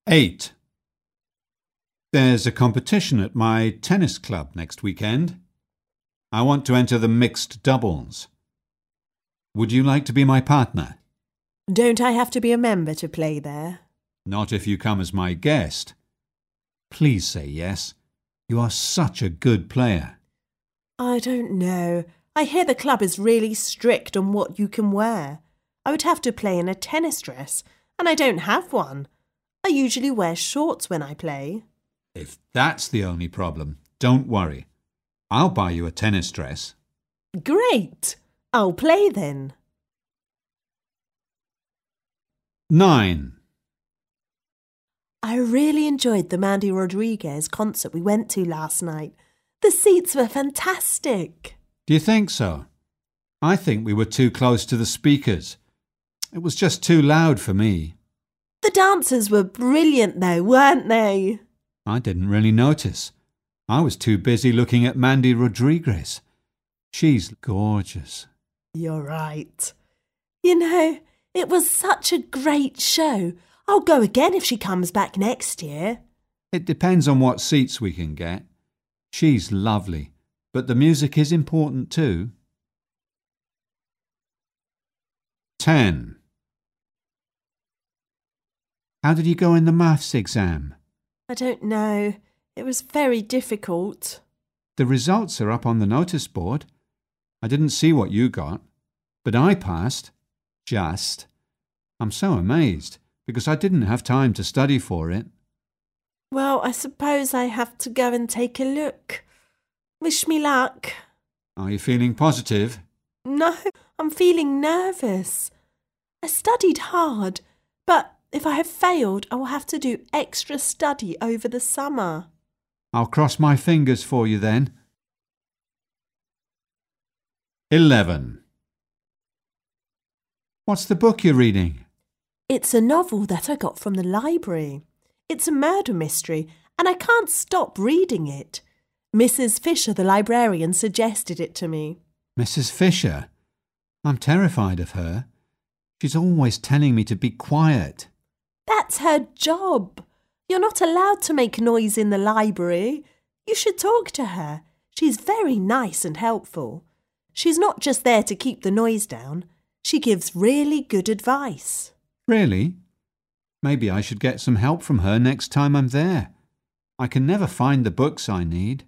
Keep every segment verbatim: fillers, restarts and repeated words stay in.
eight. There's a competition at my tennis club next weekend. I want to enter the mixed doubles. Would you like to be my partner? Don't I have to be a member to play there? Not if you come as my guest. Please say yes. You are such a good player. I don't know. I hear the club is really strict on what you can wear. I would have to play in a tennis dress, and I don't have one. I usually wear shorts when I play. If that's the only problem, don't worry. I'll buy you a tennis dress. Great! I'll play then. nine. I really enjoyed the Mandy Rodriguez concert we went to last night. The seats were fantastic. Do you think so? I think we were too close to the speakers. It was just too loud for me. The dancers were brilliant though, weren't they? I didn't really notice. I was too busy looking at Mandy Rodriguez. She's gorgeous. You're right. You know, it was such a great show. I'll go again if she comes back next year. It depends on what seats we can get. She's lovely, but the music is important too. ten. How did you go in the maths exam? I don't know. It was very difficult. The results are up on the notice board. I didn't see what you got, but I passed. Just. I'm so amazed, because I didn't have time to study for it. Well, I suppose I have to go and take a look. Wish me luck. Are you feeling positive? No, I'm feeling nervous. I studied hard, but if I have failed, I will have to do extra study over the summer. I'll cross my fingers for you then. eleven. What's the book you're reading? It's a novel that I got from the library. It's a murder mystery, and I can't stop reading it. Missus Fisher, the librarian, suggested it to me. Missus Fisher? I'm terrified of her. She's always telling me to be quiet. That's her job. You're not allowed to make noise in the library. You should talk to her. She's very nice and helpful. She's not just there to keep the noise down. She gives really good advice. Really? Maybe I should get some help from her next time I'm there. I can never find the books I need.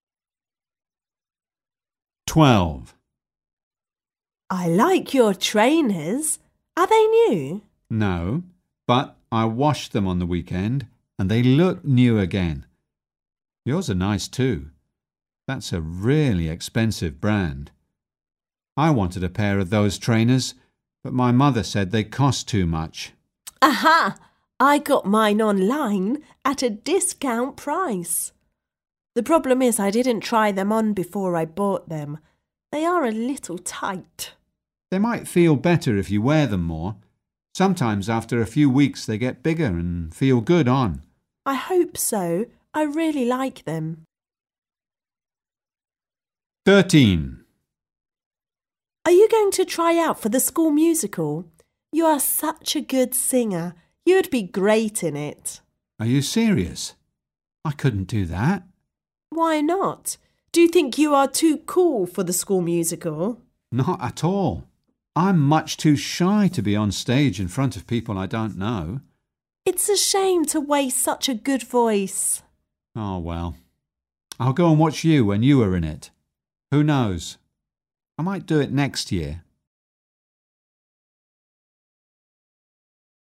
twelve. I like your trainers. Are they new? No, but I washed them on the weekend and they look new again. Yours are nice too. That's a really expensive brand. I wanted a pair of those trainers, but my mother said they cost too much. Aha! I got mine online at a discount price. The problem is I didn't try them on before I bought them. They are a little tight. They might feel better if you wear them more. Sometimes after a few weeks they get bigger and feel good on. I hope so. I really like them. thirteen. Are you going to try out for the school musical? You are such a good singer. You would be great in it. Are you serious? I couldn't do that. Why not? Do you think you are too cool for the school musical? Not at all. I'm much too shy to be on stage in front of people I don't know. It's a shame to waste such a good voice. Oh, well. I'll go and watch you when you are in it. Who knows? I might do it next year.